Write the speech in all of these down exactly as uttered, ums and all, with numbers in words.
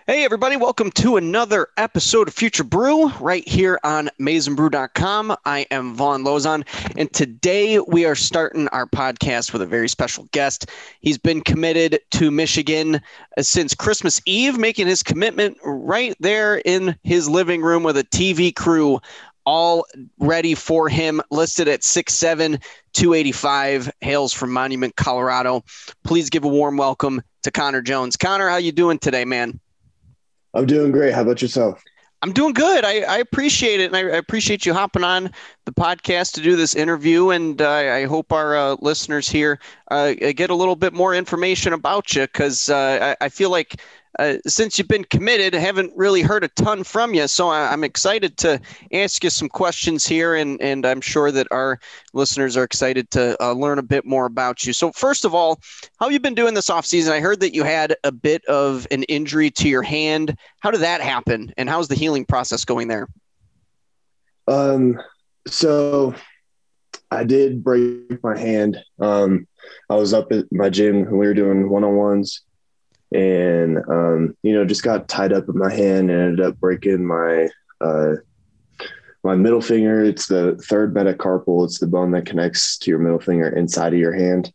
Hey, everybody, welcome to another episode of Future Brew right here on maize brew dot com. I am Vaughn Lozon, and today we are starting our podcast with a very special guest. He's been committed to Michigan since Christmas Eve, making his commitment right there in his living room with a T V crew all ready for him, listed at six seven, two eighty-five, hails from Monument, Colorado. Please give a warm welcome to Connor Jones. Connor, how you doing today, man? I'm doing great. How about yourself? I'm doing good. I, I appreciate it. And I, I appreciate you hopping on the podcast to do this interview. And uh, I hope our uh, listeners here uh, get a little bit more information about you because uh, I, I feel like uh, since you've been committed, I haven't really heard a ton from you. So I, I'm excited to ask you some questions here. And, and I'm sure that our listeners are excited to uh, learn a bit more about you. So first of all, how have you been doing this offseason? I heard that you had a bit of an injury to your hand. How did that happen? And how's the healing process going there? Um, so I did break my hand. Um, I was up at my gym and we were doing one-on-ones and, um, you know, just got tied up in my hand and ended up breaking my, uh, my middle finger. It's the third metacarpal. It's the bone that connects to your middle finger inside of your hand.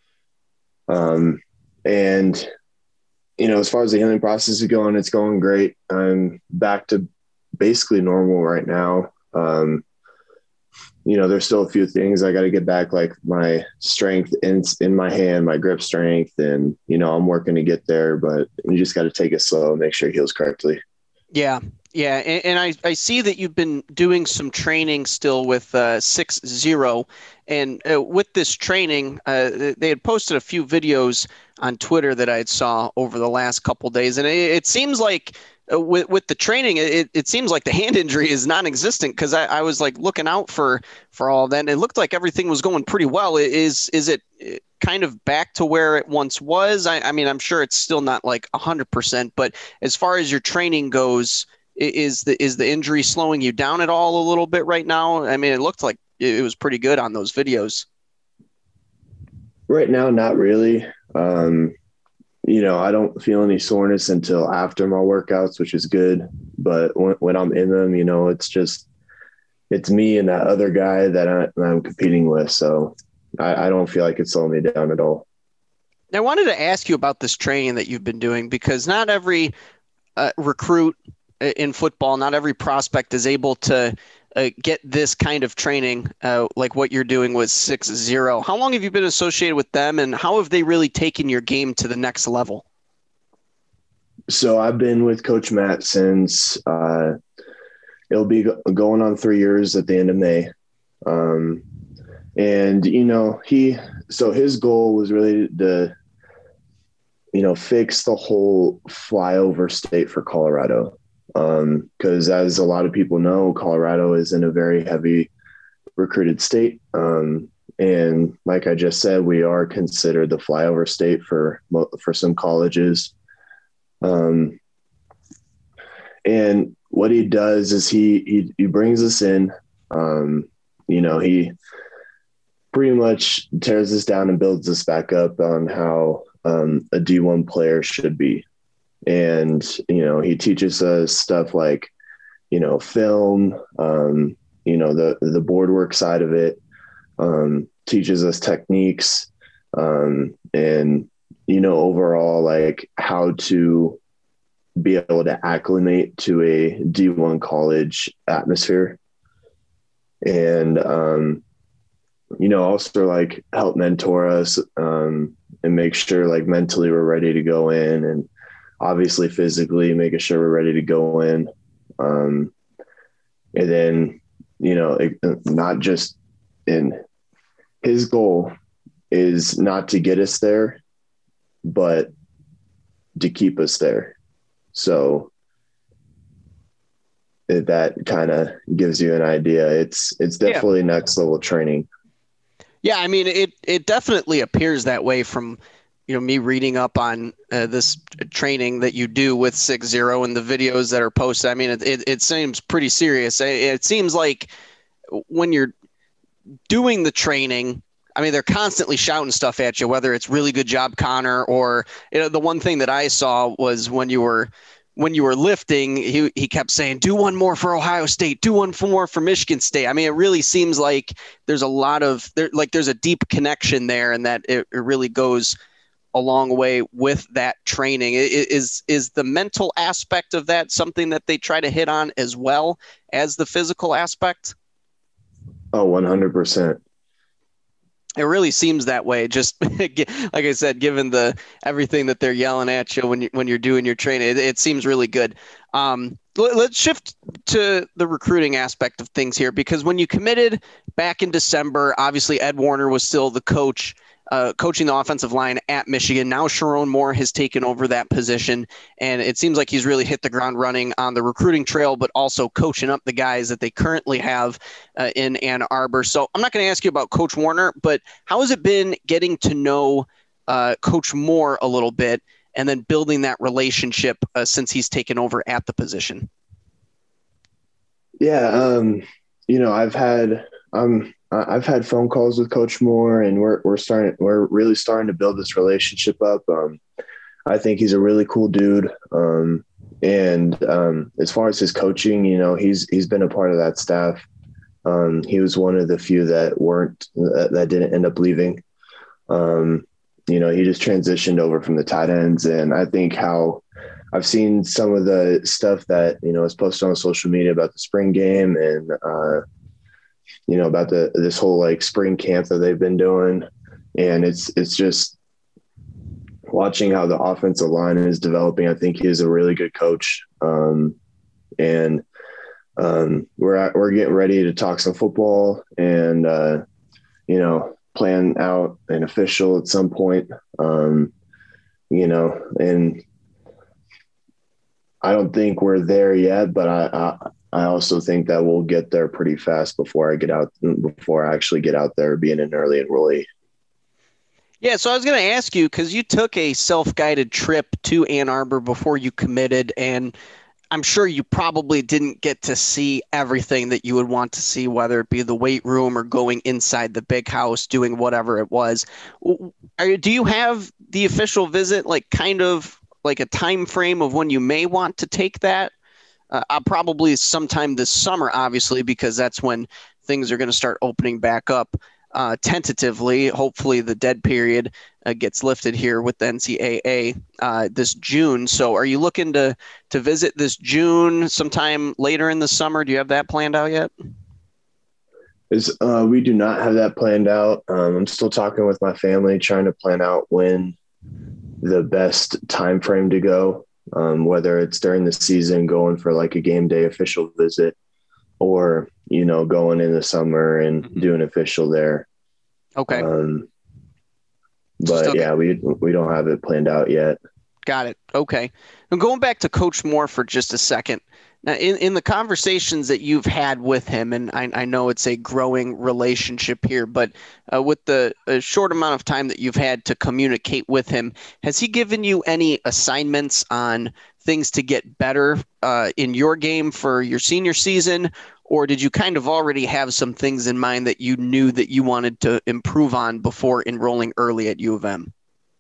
Um, and, you know, as far as the healing process is going, it's going great. I'm back to basically normal right now. Um, you know, there's still a few things I got to get back, like my strength in, in my hand, my grip strength. And, you know, I'm working to get there, but you just got to take it slow and make sure it heals correctly. Yeah. Yeah. And, and I, I see that you've been doing some training still with uh, six zero. And uh, with this training, uh, they had posted a few videos on Twitter that I saw over the last couple of days. And it, it seems like uh, with, with the training, it, it seems like the hand injury is non-existent because I, I was like looking out for, for all of that. And it looked like everything was going pretty well. Is, is it kind of back to where it once was? I, I mean, I'm sure it's still not like one hundred percent, but as far as your training goes, is the is the injury slowing you down at all a little bit right now? I mean, it looked like it was pretty good on those videos. Right now, not really. Um, you know, I don't feel any soreness until after my workouts, which is good. But when, when I'm in them, you know, it's just, it's me and that other guy that, I, that I'm competing with. So I, I don't feel like it's slowing me down at all. I wanted to ask you about this training that you've been doing because not every uh, recruit in football, not every prospect is able to uh, get this kind of training uh, like what you're doing with six zero. How long have you been associated with them and how have they really taken your game to the next level? So I've been with Coach Matt since uh, it'll be going on three years at the end of May. Um, and, you know, he, so his goal was really to, you know, fix the whole flyover state for Colorado. Um, cause as a lot of people know, Colorado is in a very heavy recruited state. Um, and like I just said, we are considered the flyover state for, for some colleges. Um, and what he does is he, he, he brings us in, um, you know, he pretty much tears us down and builds us back up on how, um, a D one player should be. And, you know, he teaches us stuff like, you know, film, um, you know, the, the board work side of it, um, teaches us techniques, um, and, you know, overall, like how to be able to acclimate to a D one college atmosphere. And, um, you know, also like help mentor us, um, and make sure like mentally we're ready to go in, and obviously physically making sure we're ready to go in. Um, and then, you know, it, not just in his goal is not to get us there, but to keep us there. So it, that kind of gives you an idea. It's, it's definitely yeah. next level training. Yeah. I mean, it, it definitely appears that way from, you know, me reading up on uh, this training that you do with six zero and the videos that are posted. I mean, it, it, it seems pretty serious. It, it seems like when you're doing the training, I mean, they're constantly shouting stuff at you, whether it's really good job, Connor, or, you know, the one thing that I saw was when you were when you were lifting, he, he kept saying, do one more for Ohio State, do one more for Michigan State. I mean, it really seems like there's a lot of there, like there's a deep connection there, and that it, it really goes a long way with that training. Is, is the mental aspect of that something that they try to hit on as well as the physical aspect? Oh, one hundred percent. It really seems that way. Just like I said, given the everything that they're yelling at you when you when you're doing your training, it, it seems really good. Um, let, let's shift to the recruiting aspect of things here, because when you committed back in December, obviously Ed Warner was still the coach, uh, coaching the offensive line at Michigan. Now Sharon Moore has taken over that position, and it seems like he's really hit the ground running on the recruiting trail, but also coaching up the guys that they currently have uh, in Ann Arbor. So I'm not going to ask you about Coach Warner, but how has it been getting to know uh, Coach Moore a little bit and then building that relationship uh, since he's taken over at the position? Yeah, um, you know, I've had um, I've had phone calls with Coach Moore, and we're we're starting we're really starting to build this relationship up. Um, I think he's a really cool dude, um, and um, as far as his coaching, you know, he's he's been a part of that staff. Um, he was one of the few that weren't that, that didn't end up leaving. Um, you know, he just transitioned over from the tight ends, and I think how I've seen some of the stuff that, you know, is posted on social media about the spring game and, uh, you know, about the, this whole like spring camp that they've been doing. And it's, it's just watching how the offensive line is developing. I think he's a really good coach. Um, and um, we're at, we're getting ready to talk some football and, uh, you know, plan out an official at some point, um, you know, and, I don't think we're there yet, but I, I I also think that we'll get there pretty fast before I get out before I actually get out there being an early enrollee. Yeah, so I was going to ask you, because you took a self-guided trip to Ann Arbor before you committed, and I'm sure you probably didn't get to see everything that you would want to see, whether it be the weight room or going inside the big house, doing whatever it was. Are, do you have the official visit, like kind of like a time frame of when you may want to take that? Uh, I'll probably sometime this summer, obviously, because that's when things are going to start opening back up uh, tentatively. Hopefully the dead period uh, gets lifted here with the N C double A uh, this June. So are you looking to, to visit this June sometime later in the summer? Do you have that planned out yet? Is uh, we do not have that planned out. Um, I'm still talking with my family, trying to plan out when the best time frame to go, um, whether it's during the season going for like a game day official visit or, you know, going in the summer and mm-hmm. doing official there. Okay. Um, but yeah, we, we don't have it planned out yet. Got it. Okay. And going back to Coach Moore for just a second. Now, in, in the conversations that you've had with him, and I, I know it's a growing relationship here, but uh, with the uh, short amount of time that you've had to communicate with him, has he given you any assignments on things to get better uh, in your game for your senior season? Or did you kind of already have some things in mind that you knew that you wanted to improve on before enrolling early at U of M?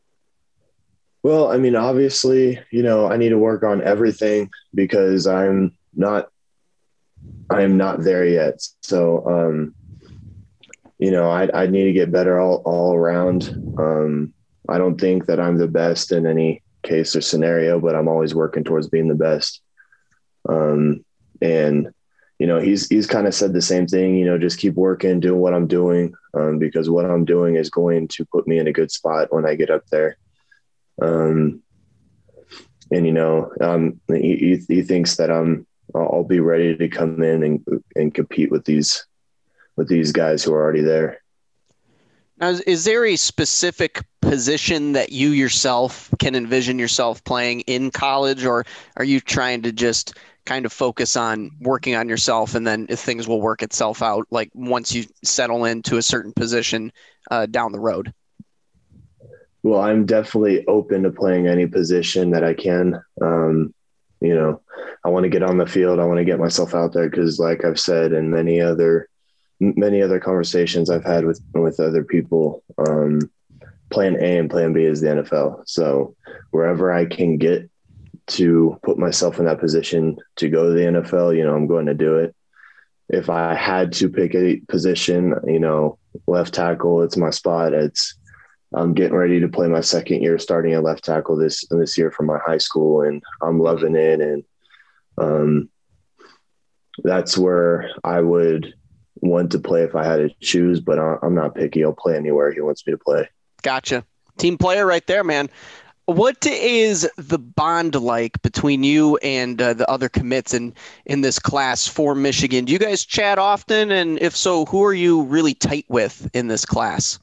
Well, I mean, obviously, you know, I need to work on everything because I'm not, I am not there yet. So, um, you know, I, I need to get better all, all around. Um, I don't think that I'm the best in any case or scenario, but I'm always working towards being the best. Um, and, you know, he's, he's kind of said the same thing, you know, just keep working, doing what I'm doing, um, because what I'm doing is going to put me in a good spot when I get up there. Um, and, you know, um, he, he thinks that I'm, I'll be ready to come in and, and compete with these, with these guys who are already there. Now, is, is there a specific position that you yourself can envision yourself playing in college, or are you trying to just kind of focus on working on yourself and then if things will work itself out, like once you settle into a certain position uh, down the road? Well, I'm definitely open to playing any position that I can. Um, you know, I want to get on the field. I want to get myself out there because, like I've said in many other many other conversations I've had with with other people, um, plan A and plan B is the N F L. So wherever I can get to put myself in that position to go to the N F L, you know, I'm going to do it. If I had to pick a position, you know, left tackle, it's my spot. It's I'm getting ready to play my second year starting at left tackle this this year for my high school, and I'm loving it. And um, that's where I would want to play if I had to choose, but I'm not picky. I'll play anywhere he wants me to play. Gotcha. Team player right there, man. What is the bond like between you and uh, the other commits in, in this class for Michigan? Do you guys chat often? And if so, who are you really tight with in this class?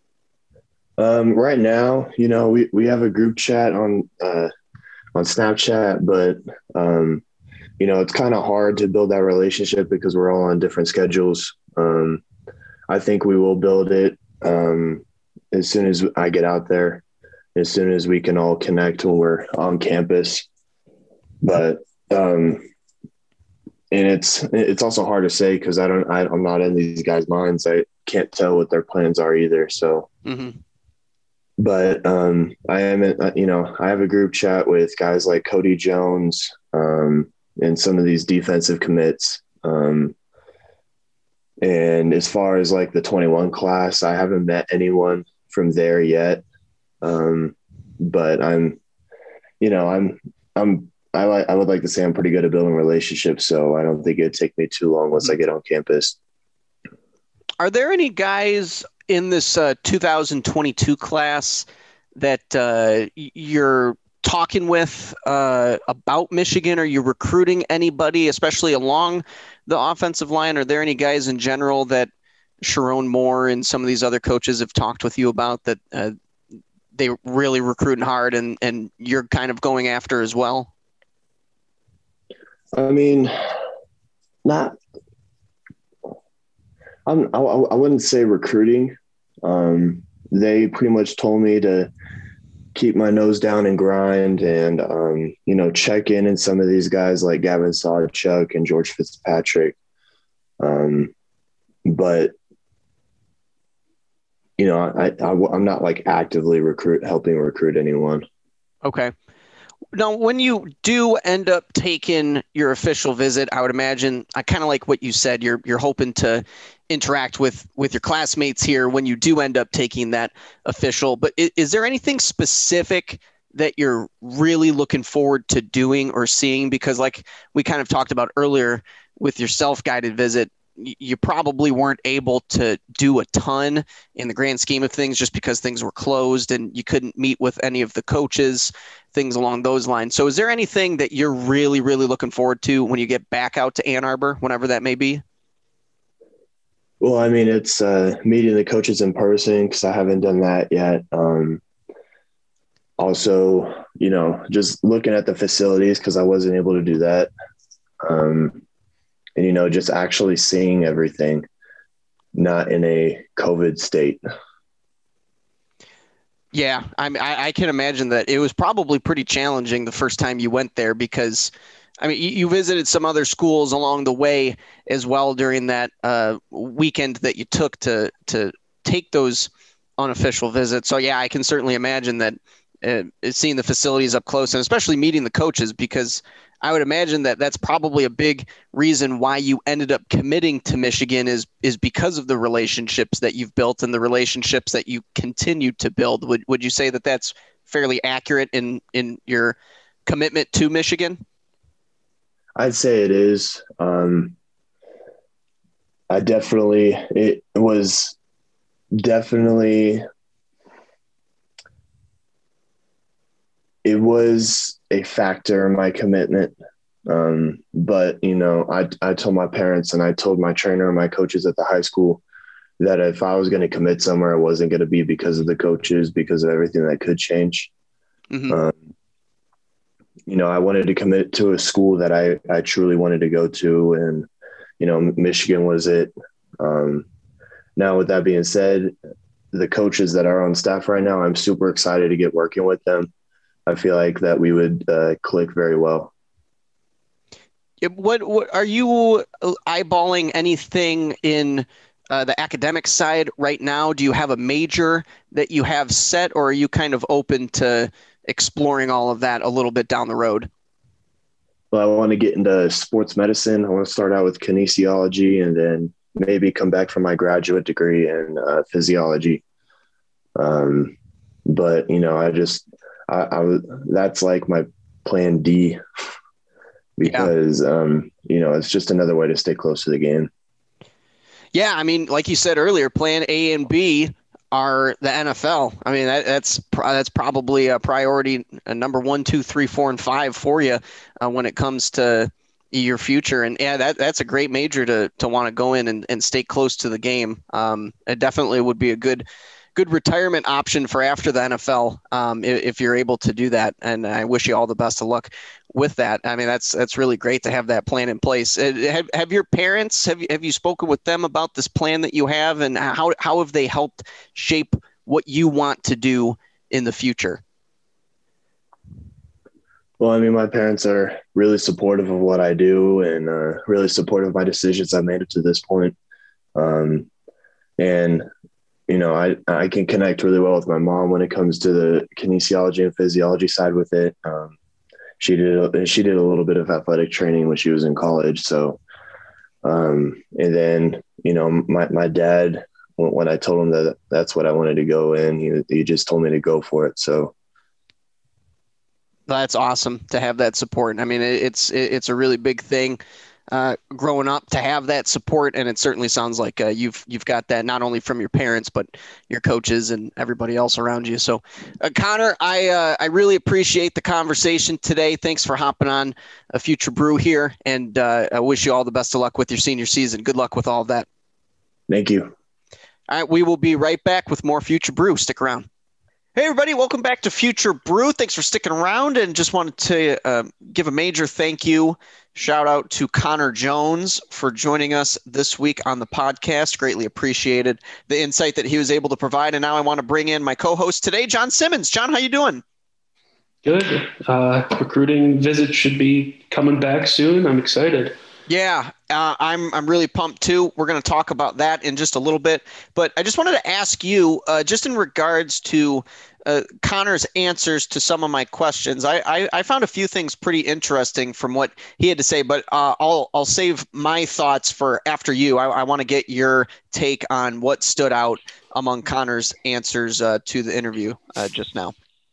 Um, right now, you know, we, we have a group chat on uh, on Snapchat, but, um, you know, it's kind of hard to build that relationship because we're all on different schedules. Um, I think we will build it um, as soon as I get out there. As soon as we can all connect when we're on campus. But, um, and it's, it's also hard to say cause I don't, I, I'm not in these guys' minds. I can't tell what their plans are either. So, mm-hmm. but, um, I am, you know, I have a group chat with guys like Cody Jones, um, and some of these defensive commits. Um, and as far as like the twenty-one class, I haven't met anyone from there yet. Um, but I'm, you know, I'm, I'm, I like, I would like to say I'm pretty good at building relationships. So I don't think it'd take me too long once I get on campus. Are there any guys in this uh, two thousand twenty-two class that uh, you're talking with uh, about Michigan? Are you recruiting anybody, especially along the offensive line? Are there any guys in general that Sharon Moore and some of these other coaches have talked with you about that, uh, they really recruiting hard and, and you're kind of going after as well? I mean, not, I'm, I, I wouldn't say recruiting. Um, they pretty much told me to keep my nose down and grind and, um, you know, check in in some of these guys like Gavin Sawchuk and George Fitzpatrick. Um, but you know, I, I, I'm not like actively recruit, helping recruit anyone. Okay. Now, when you do end up taking your official visit, I would imagine, I kind of like what you said, you're, you're hoping to interact with, with your classmates here when you do end up taking that official, but is, is there anything specific that you're really looking forward to doing or seeing? Because like we kind of talked about earlier with your self-guided visit, you probably weren't able to do a ton in the grand scheme of things just because things were closed and you couldn't meet with any of the coaches, things along those lines. So is there anything that you're really, really looking forward to when you get back out to Ann Arbor, whenever that may be? Well, I mean, it's uh, meeting the coaches in person because I haven't done that yet. Um, also, you know, just looking at the facilities because I wasn't able to do that. Um, And, you know, just actually seeing everything, not in a COVID state. Yeah, I mean, I, I can imagine that it was probably pretty challenging the first time you went there because, I mean, you, you visited some other schools along the way as well during that uh, weekend that you took to to take those unofficial visits. So, yeah, I can certainly imagine that uh, seeing the facilities up close and especially meeting the coaches, because I would imagine that that's probably a big reason why you ended up committing to Michigan is is because of the relationships that you've built and the relationships that you continue to build. Would would you say that that's fairly accurate in, in your commitment to Michigan? I'd say it is. Um, I definitely, it was definitely, it was a factor in my commitment. Um, but, you know, I, I told my parents and I told my trainer and my coaches at the high school that if I was going to commit somewhere, it wasn't going to be because of the coaches, because of everything that could change. Mm-hmm. Um, you know, I wanted to commit to a school that I, I truly wanted to go to. And, you know, Michigan was it. Um, now, with that being said, the coaches that are on staff right now, I'm super excited to get working with them. I feel like that we would uh, click very well. What, what are you eyeballing anything in uh, the academic side right now? Do you have a major that you have set, or are you kind of open to exploring all of that a little bit down the road? Well, I want to get into sports medicine. I want to start out with kinesiology and then maybe come back for my graduate degree in uh, physiology. Um, but you know, I just, I, I that's like my plan D because, yeah. um, you know, it's just another way to stay close to the game. Yeah. I mean, like you said earlier, plan A and B are the N F L. I mean, that, that's that's probably a priority a number one, two, three, four, and five for you uh, when it comes to your future. And yeah, that that's a great major to to want to go in and, and stay close to the game. Um, it definitely would be a good good retirement option for after the N F L um, if, if you're able to do that. And I wish you all the best of luck with that. I mean, that's that's really great to have that plan in place. Have, have your parents, have you, have you spoken with them about this plan that you have, and how, how have they helped shape what you want to do in the future? Well, I mean, my parents are really supportive of what I do and uh, really supportive of my decisions I've made up to this point. Um, and, you know, I, I can connect really well with my mom when it comes to the kinesiology and physiology side with it. Um, She did, she did a little bit of athletic training when she was in college. So, um, and then, you know, my, my dad, when I told him that that's what I wanted to go in, he, he just told me to go for it. So. That's awesome to have that support. I mean, it's, it's a really big thing uh, growing up to have that support. And it certainly sounds like uh, you've, you've got that not only from your parents, but your coaches and everybody else around you. So uh, Connor, I, uh, I really appreciate the conversation today. Thanks for hopping on a Future Brew here. And uh, I wish you all the best of luck with your senior season. Good luck with all of that. Thank you. All right. We will be right back with more Future Brew. Stick around. Hey, everybody. Welcome back to Future Brew. Thanks for sticking around, and just wanted to uh, give a major thank you. Shout out to Connor Jones for joining us this week on the podcast. Greatly appreciated the insight that he was able to provide. And now I want to bring in my co-host today, John Simmons. John, how you doing? Good. Uh, recruiting visit should be coming back soon. I'm excited. Yeah, uh, I'm I'm really pumped too. We're going to talk about that in just a little bit. But I just wanted to ask you, uh, just in regards to uh, Connor's answers to some of my questions, I, I, I found a few things pretty interesting from what he had to say. But uh, I'll I'll save my thoughts for after you. I, I want to get your take on what stood out among Connor's answers uh, to the interview uh, just now.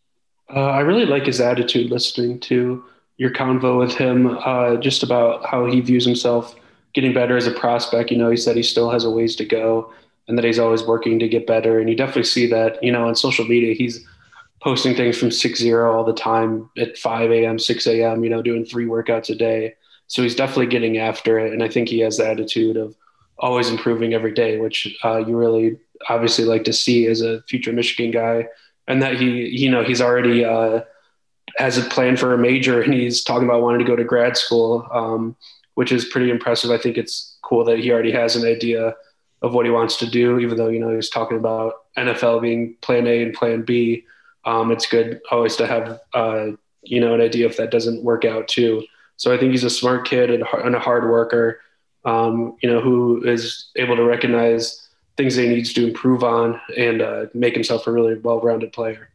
Uh, I really like his attitude listening to your convo with him, uh, just about how he views himself getting better as a prospect. You know, he said he still has a ways to go and that he's always working to get better. And you definitely see that, you know, on social media, he's posting things from six zero all the time at five a.m., six a.m., you know, doing three workouts a day. So he's definitely getting after it. And I think he has the attitude of always improving every day, which uh, you really obviously like to see as a future Michigan guy. And that he, you know, he's already uh, has a plan for a major and he's talking about wanting to go to grad school, um, which is pretty impressive. I think it's cool that he already has an idea of what he wants to do, even though, you know, he's talking about N F L being plan A and plan B. Um, it's good always to have, uh, you know, an idea if that doesn't work out too. So I think he's a smart kid and a hard worker, um, you know, who is able to recognize things that he needs to improve on and uh, make himself a really well-rounded player.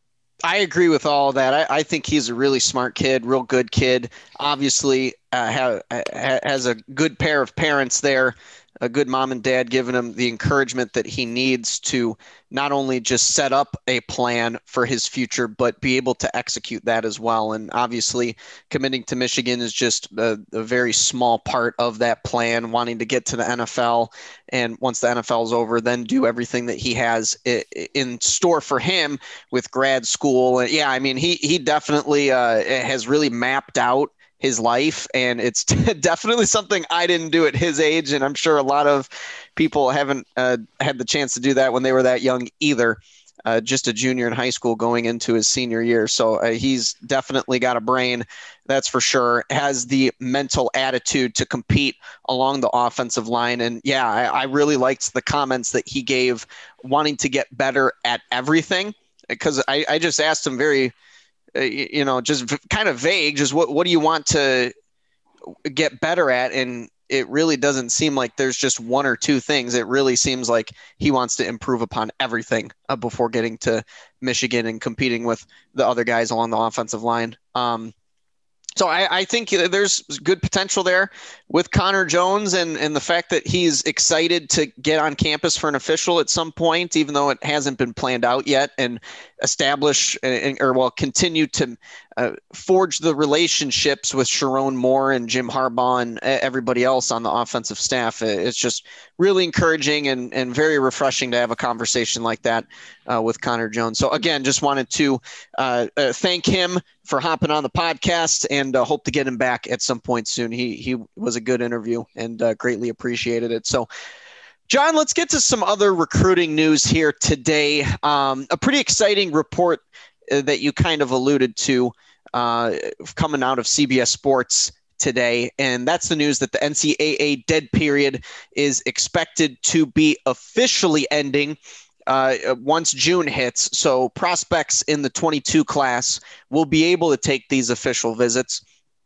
I agree with all of that. I, I think he's a really smart kid, real good kid. Obviously, uh, ha, ha, has a good pair of parents there, a good mom and dad giving him the encouragement that he needs to not only just set up a plan for his future, but be able to execute that as well. And obviously, committing to Michigan is just a, a very small part of that plan, wanting to get to the N F L. And once the N F L is over, then do everything that he has in store for him with grad school. And yeah, I mean, he, he definitely uh, has really mapped out his life, and it's definitely something I didn't do at his age, and I'm sure a lot of people haven't uh, had the chance to do that when they were that young either. Uh, just a junior in high school going into his senior year, so uh, he's definitely got a brain, that's for sure. Has the mental attitude to compete along the offensive line, and yeah, I, I really liked the comments that he gave, wanting to get better at everything. Because I, I just asked him very. Uh, you know, just v- kind of vague, just what, what do you want to get better at? And it really doesn't seem like there's just one or two things. It really seems like he wants to improve upon everything uh, before getting to Michigan and competing with the other guys along the offensive line. Um, So I, I think there's good potential there with Connor Jones and, and the fact that he's excited to get on campus for an official at some point, even though it hasn't been planned out yet, and establish and, or well, continue to uh, forge the relationships with Sharon Moore and Jim Harbaugh and everybody else on the offensive staff. It's just really encouraging and, and very refreshing to have a conversation like that uh, with Connor Jones. So again, just wanted to uh, uh, thank him for hopping on the podcast and uh, hope to get him back at some point soon. He he was a good interview and uh, greatly appreciated it. So, John, let's get to some other recruiting news here today. Um, a pretty exciting report uh, that you kind of alluded to uh, coming out of C B S Sports today, and that's the news that the N C double A dead period is expected to be officially ending Uh, once June hits. So prospects in the twenty-two class will be able to take these official visits.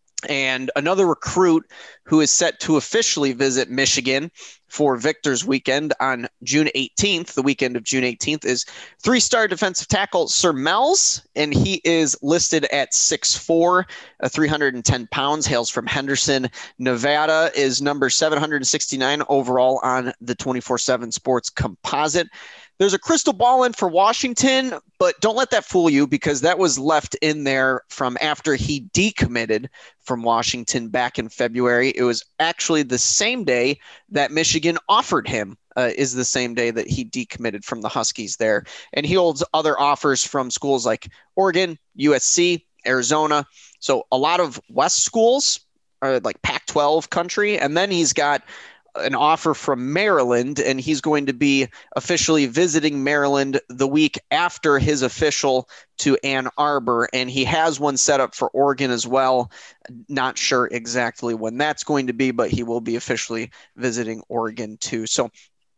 And another recruit who is set to officially visit Michigan for Victor's Weekend on June eighteenth, the weekend of June eighteenth, is three-star defensive tackle Sir Mells, and he is listed at six foot four, uh, three hundred ten pounds, hails from Henderson, Nevada, is number seven hundred sixty-nine overall on the twenty-four seven Sports Composite. There's a crystal ball in for Washington, but don't let that fool you because that was left in there from after he decommitted from Washington back in February. It was actually the same day that Michigan offered him, uh, is the same day that he decommitted from the Huskies there. And he holds other offers from schools like Oregon, U S C, Arizona. So a lot of West schools are like Pac twelve country. And then he's got an offer from Maryland, and he's going to be officially visiting Maryland the week after his official to Ann Arbor, and he has one set up for Oregon as well. Not sure exactly when that's going to be, but he will be officially visiting Oregon too. So,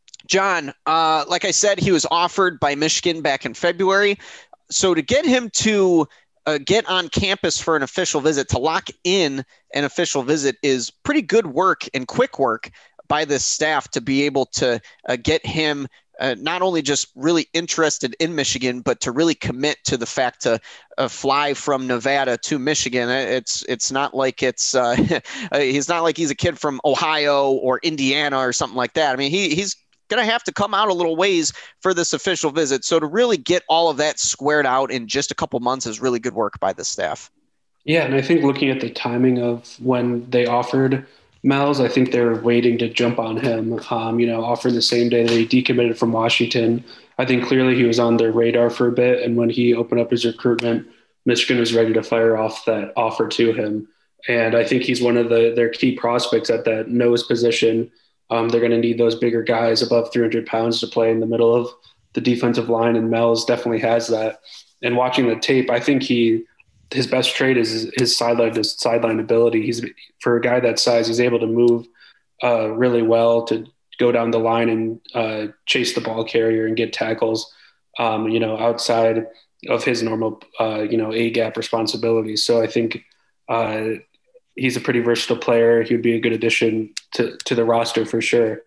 John, uh, like I said, he was offered by Michigan back in February. So to get him to uh, get on campus for an official visit, to lock in an official visit, is pretty good work and quick work by this staff to be able to uh, get him uh, not only just really interested in Michigan, but to really commit to the fact to uh, fly from Nevada to Michigan. It's it's not like it's uh, he's not like he's a kid from Ohio or Indiana or something like that. I mean, he he's going to have to come out a little ways for this official visit. So to really get all of that squared out in just a couple months is really good work by the staff. Yeah, and I think looking at the timing of when they offered Mells, I think they're waiting to jump on him, um, you know, offer the same day that he decommitted from Washington. I think clearly he was on their radar for a bit, and when he opened up his recruitment, Michigan was ready to fire off that offer to him. And I think he's one of the their key prospects at that nose position. Um, they're going to need those bigger guys above three hundred pounds to play in the middle of the defensive line, and Mells definitely has that. And watching the tape, I think he – his best trait is his sideline, his sideline ability. He's for a guy that size, he's able to move uh, really well to go down the line and uh, chase the ball carrier and get tackles, um, you know, outside of his normal, uh, you know, A gap responsibilities. So I think uh, he's a pretty versatile player. He would be a good addition to, to the roster for sure.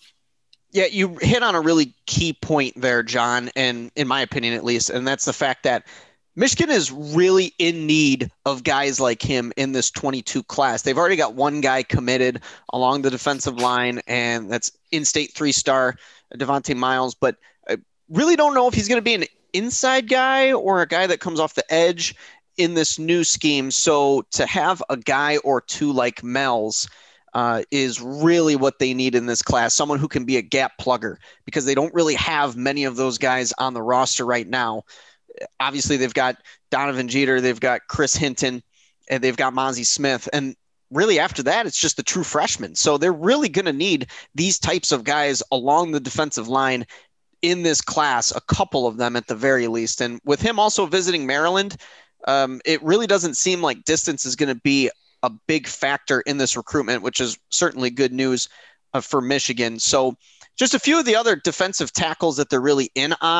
Yeah, you hit on a really key point there, John, and in my opinion, at least, and that's the fact that Michigan is really in need of guys like him in this twenty-two class. They've already got one guy committed along the defensive line, and that's in-state three-star Devontae Miles. But I really don't know if he's going to be an inside guy or a guy that comes off the edge in this new scheme. So to have a guy or two like Mells uh, is really what they need in this class, someone who can be a gap plugger, because they don't really have many of those guys on the roster right now. Obviously, they've got Donovan Jeter, they've got Chris Hinton, and they've got Mozzie Smith. And really after that, it's just the true freshmen. So they're really going to need these types of guys along the defensive line in this class, a couple of them at the very least. And with him also visiting Maryland, um, it really doesn't seem like distance is going to be a big factor in this recruitment, which is certainly good news uh, for Michigan. So just a few of the other defensive tackles that they're really in on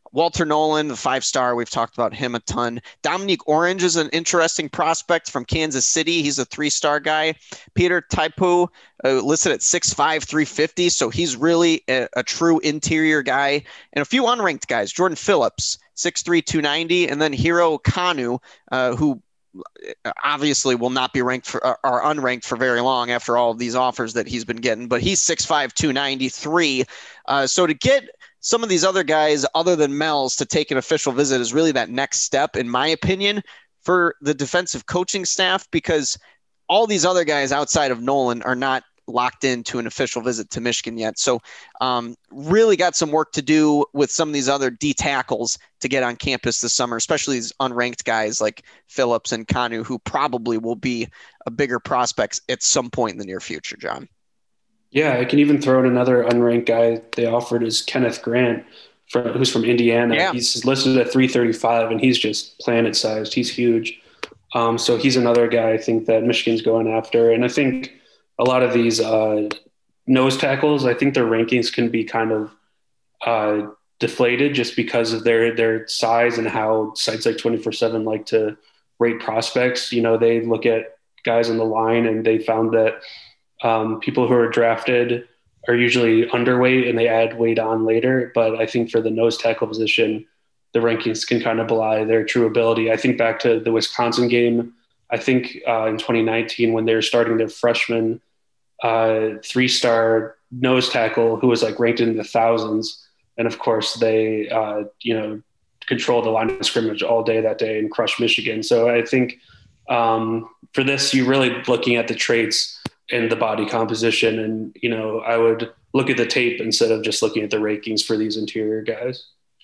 Walter Nolan, the five-star, we've talked about him a ton. Dominique Orange is an interesting prospect from Kansas City. He's a three-star guy. Peter Taipu, uh, listed at six five, three fifty, so he's really a, a true interior guy. And a few unranked guys, Jordan Phillips, six three, two ninety, and then Hiro Kanu, uh, who obviously will not be ranked for or unranked for very long after all of these offers that he's been getting, but he's six five, two ninety-three. Uh, so to get some of these other guys other than Mel's to take an official visit is really that next step, in my opinion, for the defensive coaching staff, because all these other guys outside of Nolan are not locked into an official visit to Michigan yet. So um, really got some work to do with some of these other D tackles to get on campus this summer, especially these unranked guys like Phillips and Kanu, who probably will be a bigger prospects at some point in the near future, John. Yeah, I can even throw in another unranked guy they offered is Kenneth Grant, from, who's from Indiana. Yeah. He's listed at three thirty-five, and he's just planet-sized. He's huge. Um, so he's another guy I think that Michigan's going after. And I think a lot of these uh, nose tackles, I think their rankings can be kind of uh, deflated just because of their their size and how sites like twenty-four seven like to rate prospects. You know, they look at guys on the line, and they found that Um, people who are drafted are usually underweight and they add weight on later. But I think for the nose tackle position, the rankings can kind of belie their true ability. I think back to the Wisconsin game, I think uh, in twenty nineteen when they were starting their freshman uh, three-star nose tackle who was like ranked in the thousands. And of course they, uh, you know, controlled the line of scrimmage all day that day and crushed Michigan. So I think um, for this, you're really looking at the traits and the body composition. And, you know, I would look at the tape instead of just looking at the rankings for these interior guys.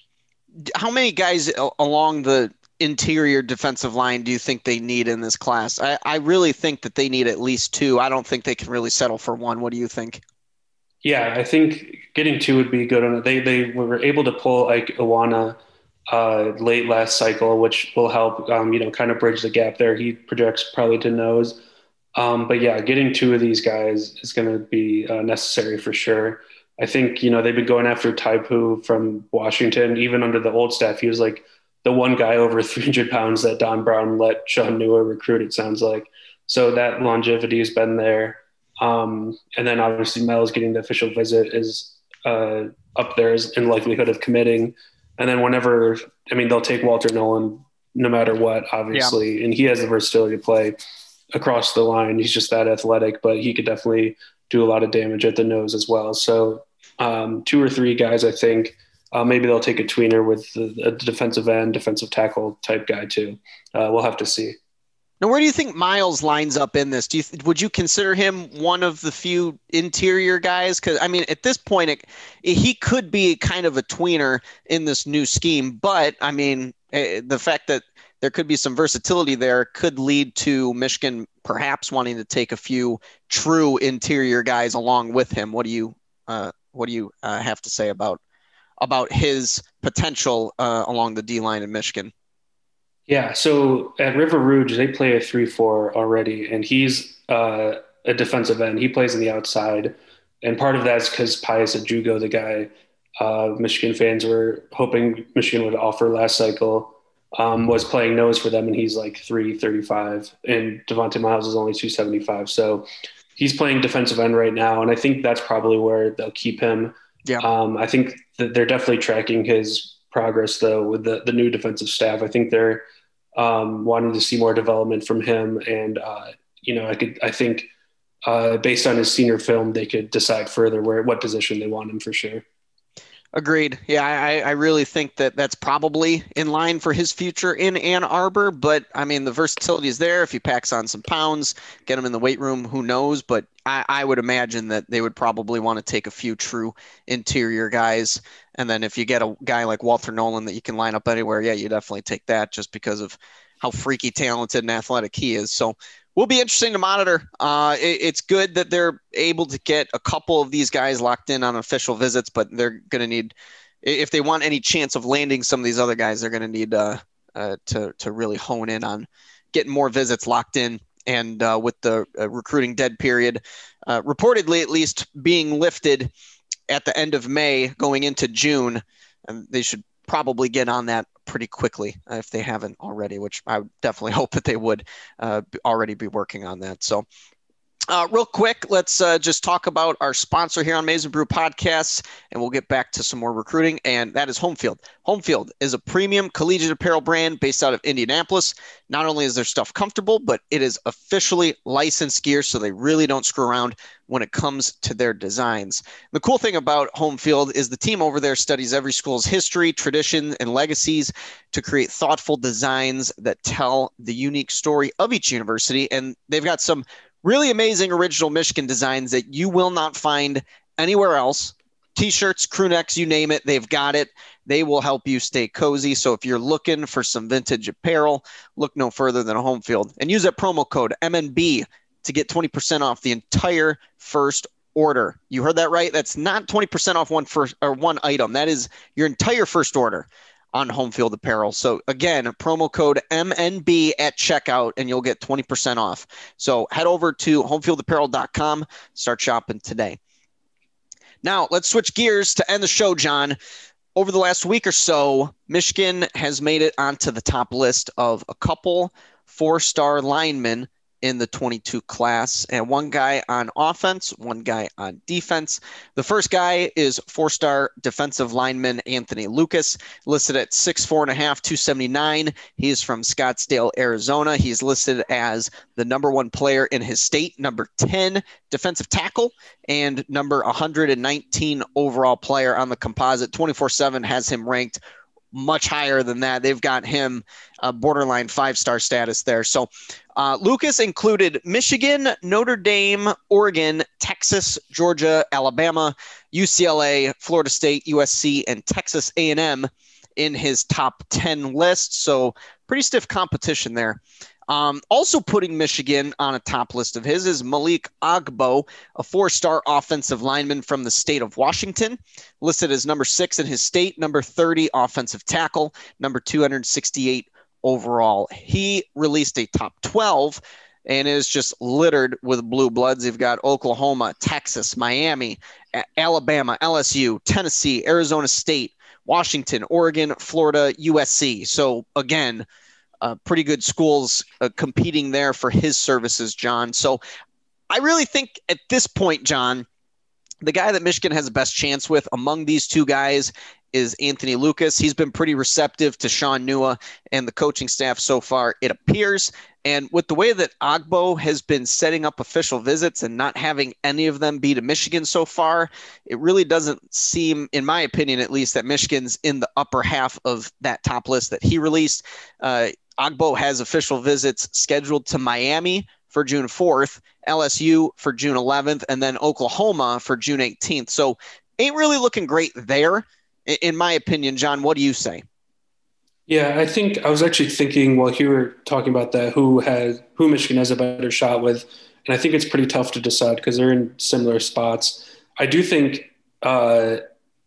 How many guys along the interior defensive line do you think they need in this class? I, I really think that they need at least two. I don't think they can really settle for one. What do you think? Yeah, I think getting two would be good on it. They, they were able to pull like Iwana uh, late last cycle, which will help, um, you know, kind of bridge the gap there. He projects probably to nose. Um, but yeah, getting two of these guys is going to be uh, necessary for sure. I think, you know, they've been going after Taipu from Washington. Even under the old staff, he was like the one guy over three hundred pounds that Don Brown let Sean Nua recruit, it sounds like. So that longevity has been there. Um, and then obviously Mel's getting the official visit is uh, up there in likelihood of committing. And then whenever, I mean, they'll take Walter Nolan no matter what, obviously. Yeah. And he has the versatility to play across the line. He's just that athletic, but he could definitely do a lot of damage at the nose as well. So um, two or three guys, I think uh, maybe they'll take a tweener with the, a defensive end, defensive tackle type guy too. Uh, we'll have to see. Now, where do you think Miles lines up in this? Do you would you consider him one of the few interior guys? Because I mean, at this point, it, he could be kind of a tweener in this new scheme. But I mean, the fact that there could be some versatility there could lead to Michigan perhaps wanting to take a few true interior guys along with him. What do you uh, what do you uh, have to say about about his potential uh, along the D line in Michigan? Yeah, so at River Rouge, they play a three four already, and he's uh, a defensive end. He plays on the outside, and part of that is because Pius Ajugo, the guy uh, Michigan fans were hoping Michigan would offer last cycle, Um, was playing nose for them, and he's like three thirty-five, and Devontae Miles is only two seventy-five. So he's playing defensive end right now, and I think that's probably where they'll keep him. Yeah. Um, I think that they're definitely tracking his progress, though, with the, the new defensive staff. I think they're um, wanting to see more development from him, and uh, you know, I could, I think, uh, based on his senior film, they could decide further where what position they want him for sure. Agreed. Yeah, I, I really think that that's probably in line for his future in Ann Arbor. But, I mean, the versatility is there. If he packs on some pounds, get him in the weight room, who knows? But I, I would imagine that they would probably want to take a few true interior guys. And then if you get a guy like Walter Nolan that you can line up anywhere, yeah, you definitely take that just because of how freaky talented and athletic he is. So will be interesting to monitor. Uh, it, it's good that they're able to get a couple of these guys locked in on official visits, but they're going to need, if they want any chance of landing some of these other guys, they're going to need uh, uh, to to really hone in on getting more visits locked in. And uh, with the uh, recruiting dead period, uh, reportedly at least being lifted at the end of May going into June, and they should probably get on that pretty quickly uh, if they haven't already, which I would definitely hope that they would uh, already be working on that. So Uh, real quick, let's uh, just talk about our sponsor here on Maize n Brew Podcasts, and we'll get back to some more recruiting, and that is Homefield. Homefield is a premium collegiate apparel brand based out of Indianapolis. Not only is their stuff comfortable, but it is officially licensed gear, so they really don't screw around when it comes to their designs. The cool thing about Homefield is the team over there studies every school's history, tradition, and legacies to create thoughtful designs that tell the unique story of each university, and they've got some really amazing original Michigan designs that you will not find anywhere else. T-shirts, crew necks, you name it, they've got it. They will help you stay cozy. So if you're looking for some vintage apparel, look no further than Homefield. And use that promo code M N B to get twenty percent off the entire first order. You heard that right? That's not twenty percent off one first or one item. That is your entire first order on Homefield apparel. So again, promo code M N B at checkout and you'll get twenty percent off. So head over to homefield apparel dot com, start shopping today. Now let's switch gears to end the show, John. Over the last week or so, Michigan has made it onto the top list of a couple four-star linemen in the twenty-two class, and one guy on offense, one guy on defense. The first guy is four-star defensive lineman Anthony Lucas, listed at six four and a half, two seventy-nine. He is from Scottsdale, Arizona. He's listed as the number one player in his state, number ten defensive tackle, and number one hundred nineteen overall player on the composite. twenty-four seven has him ranked much higher than that. They've got him uh, borderline five-star status there. So uh, Lucas included Michigan, Notre Dame, Oregon, Texas, Georgia, Alabama, U C L A, Florida State, U S C, and Texas A and M in his top ten list. So pretty stiff competition there. Um, also putting Michigan on a top list of his is Malik Agbo, a four-star offensive lineman from the state of Washington, listed as number six in his state, number thirty offensive tackle, number two hundred sixty-eight overall. He released a top twelve and is just littered with blue bloods. You've got Oklahoma, Texas, Miami, A- Alabama, L S U, Tennessee, Arizona State, Washington, Oregon, Florida, U S C. So again, Uh, pretty good schools uh, competing there for his services, John. So I really think at this point, John, the guy that Michigan has the best chance with among these two guys is Anthony Lucas. He's been pretty receptive to Sean Nua and the coaching staff so far, it appears. And with the way that Agbo has been setting up official visits and not having any of them be to Michigan so far, it really doesn't seem, in my opinion at least, that Michigan's in the upper half of that top list that he released. Uh, Agbo has official visits scheduled to Miami for June fourth, L S U for June eleventh, and then Oklahoma for June eighteenth. So ain't really looking great there, in my opinion. John, what do you say? Yeah, I think I was actually thinking while you were talking about that, who has who Michigan has a better shot with, and I think it's pretty tough to decide because they're in similar spots. I do think uh,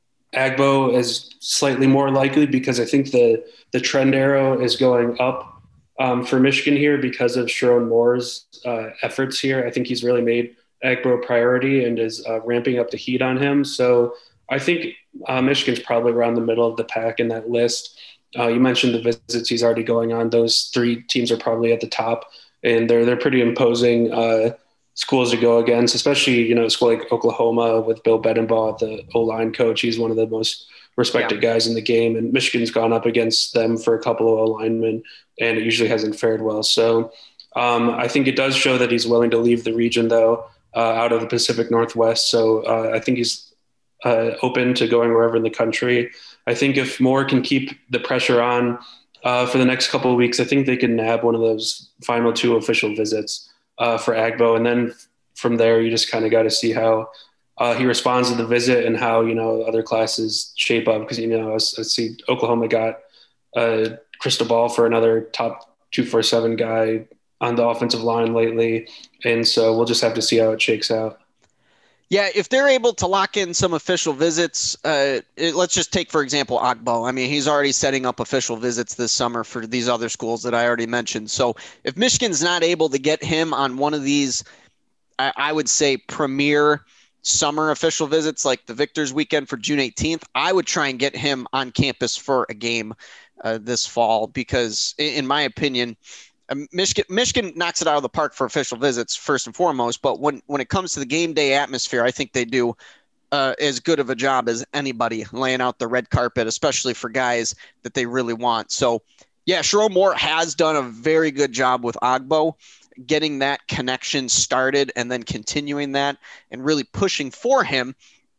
Agbo is slightly more likely because I think the the trend arrow is going up um, for Michigan here because of Sharon Moore's uh, efforts here. I think he's really made Agbo a priority and is uh, ramping up the heat on him. So I think uh, Michigan's probably around the middle of the pack in that list. Uh, you mentioned the visits he's already going on. Those three teams are probably at the top, and they're they're pretty imposing uh, schools to go against, especially, you know, a school like Oklahoma with Bill Bedenbaugh, the O-line coach. He's one of the most respected yeah. guys in the game, and Michigan's gone up against them for a couple of O-linemen, and it usually hasn't fared well. So um, I think it does show that he's willing to leave the region, though, uh, out of the Pacific Northwest. So uh, I think he's uh, open to going wherever in the country. I think if Moore can keep the pressure on uh, for the next couple of weeks, I think they can nab one of those final two official visits uh, for Agbo. And then from there, you just kind of got to see how uh, he responds to the visit and how, you know, other classes shape up. Because, you know, I, I see Oklahoma got uh, Cristobal for another top two forty-seven guy on the offensive line lately. And so we'll just have to see how it shakes out. Yeah, if they're able to lock in some official visits, uh, it, let's just take, for example, Agbo. I mean, he's already setting up official visits this summer for these other schools that I already mentioned. So if Michigan's not able to get him on one of these, I, I would say, premier summer official visits like the Victors weekend for June eighteenth, I would try and get him on campus for a game uh, this fall, because in my opinion, um, Michigan, Michigan knocks it out of the park for official visits first and foremost. But when, when it comes to the game day atmosphere, I think they do uh, as good of a job as anybody laying out the red carpet, especially for guys that they really want. So yeah, Sherrone Moore has done a very good job with Agbo, getting that connection started and then continuing that and really pushing for him.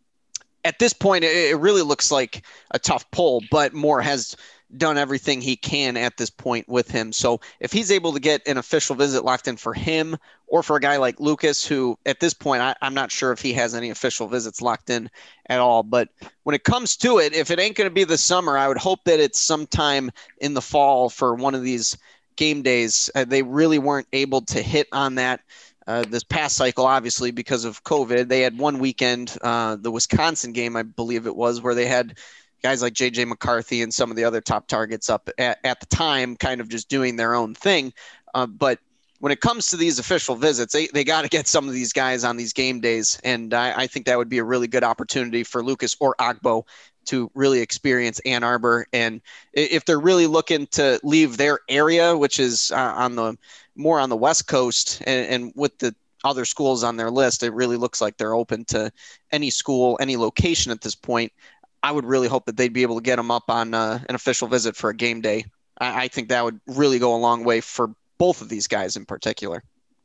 At this point, it really looks like a tough pull, but Moore has done everything he can at this point with him. So if he's able to get an official visit locked in for him, or for a guy like Lucas, who at this point, I, I'm not sure if he has any official visits locked in at all. But when it comes to it, if it ain't going to be this summer, I would hope that it's sometime in the fall for one of these game days. Uh, they really weren't able to hit on that uh, this past cycle, obviously, because of COVID. They had one weekend, uh, the Wisconsin game, I believe it was, where they had guys like J J McCarthy and some of the other top targets up at, at the time, kind of just doing their own thing. Uh, but when it comes to these official visits, they, they got to get some of these guys on these game days. And I, I think that would be a really good opportunity for Lucas or Agbo to really experience Ann Arbor. And if they're really looking to leave their area, which is uh, on the more on the West Coast, and, and with the other schools on their list, it really looks like they're open to any school, any location at this point. I would really hope that they'd be able to get them up on uh, an official visit for a game day. I, I think that would really go a long way for both of these guys in particular.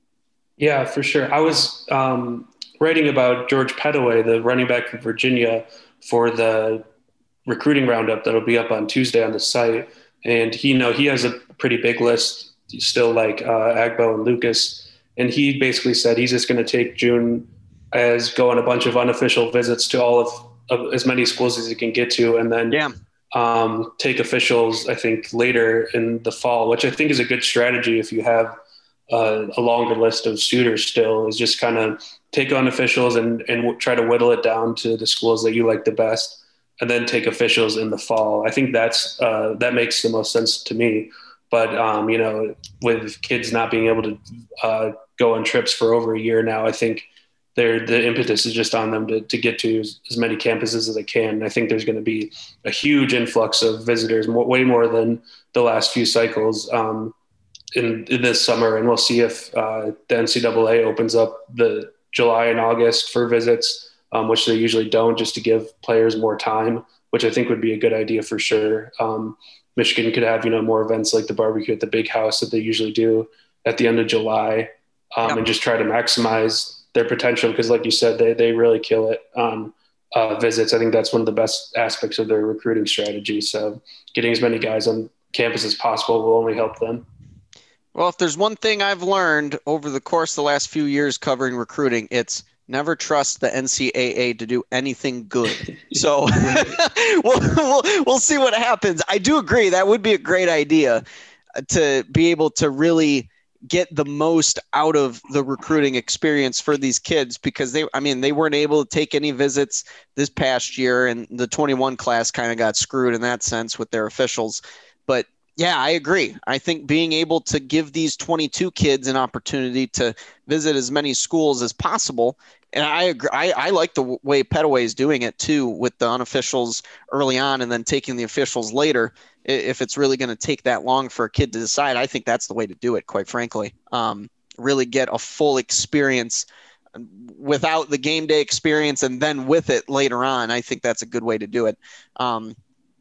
Yeah, for sure. I was um, writing about George Pettaway, the running back from Virginia, for the recruiting roundup that'll be up on Tuesday on the site. And he, you know, he has a pretty big list still, like uh, Agbo and Lucas. And he basically said he's just going to take June as go on a bunch of unofficial visits to all of, of as many schools as he can get to. And then yeah. um, take officials, I think, later in the fall, which I think is a good strategy if you have uh, a longer list of suitors still, is just kind of take on officials and, and w- try to whittle it down to the schools that you like the best, and then take officials in the fall. I think that's uh, that makes the most sense to me. But, um, you know, with kids not being able to uh, go on trips for over a year now, I think they're, the impetus is just on them to, to get to as, as many campuses as they can. And I think there's going to be a huge influx of visitors, more, way more than the last few cycles um, in, in this summer. And we'll see if uh, the N C double A opens up the July and August for visits, um, which they usually don't, just to give players more time, which I think would be a good idea for sure. Um, Michigan could have, you know, more events like the barbecue at the Big House that they usually do at the end of July, um, yep. and just try to maximize their potential. Because like you said, they, they really kill it on uh, visits. I think that's one of the best aspects of their recruiting strategy. So getting as many guys on campus as possible will only help them. Well, if there's one thing I've learned over the course of the last few years covering recruiting, it's never trust the N C double A to do anything good. So we'll, we'll, we'll see what happens. I do agree. That would be a great idea to be able to really get the most out of the recruiting experience for these kids, because they, I mean, they weren't able to take any visits this past year, and the twenty-one class kind of got screwed in that sense with their officials. But yeah, I agree. I think being able to give these twenty-two kids an opportunity to visit as many schools as possible. And I agree. I, I like the way Pettaway is doing it too, with the unofficials early on and then taking the officials later. If it's really going to take that long for a kid to decide, I think that's the way to do it, quite frankly. Um, really get a full experience without the game day experience, and then with it later on. I think that's a good way to do it. Um,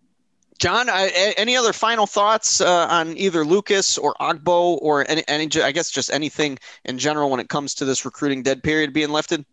John, I, any other final thoughts uh, on either Lucas or Agbo, or any, any, I guess just anything in general when it comes to this recruiting dead period being lifted?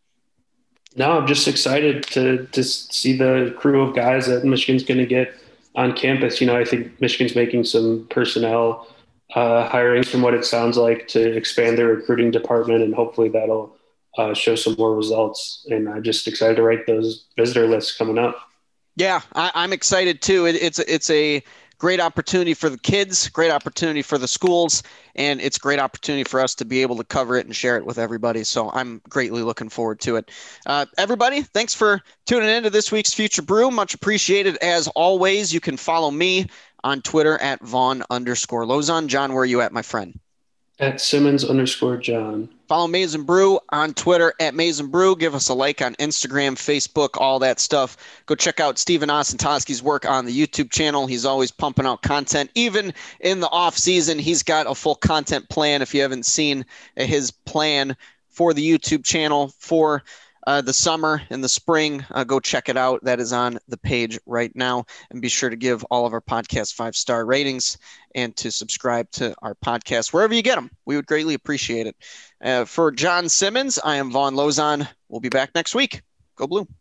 No, I'm just excited to to see the crew of guys that Michigan's going to get on campus. You know, I think Michigan's making some personnel uh, hirings from what it sounds like to expand their recruiting department, and hopefully that'll uh, show some more results. And I'm just excited to write those visitor lists coming up. Yeah, I, I'm excited too. It, it's it's a great opportunity for the kids, great opportunity for the schools, and it's a great opportunity for us to be able to cover it and share it with everybody. So I'm greatly looking forward to it. Uh, everybody, thanks for tuning into this week's Future Brew. Much appreciated as always. You can follow me on Twitter at Vaughn underscore Lozon. John, where are you at, my friend? At Simmons underscore John. Follow Maize n Brew on Twitter at Maize n Brew. Give us a like on Instagram, Facebook, all that stuff. Go check out Stephen Osentoski's work on the YouTube channel. He's always pumping out content. Even in the off season, he's got a full content plan. If you haven't seen his plan for the YouTube channel for uh, the summer and the spring, uh, go check it out. That is on the page right now. And be sure to give all of our podcasts five-star ratings and to subscribe to our podcast wherever you get them. We would greatly appreciate it. Uh, for John Simmons, I am Vaughn Lozon. We'll be back next week. Go Blue.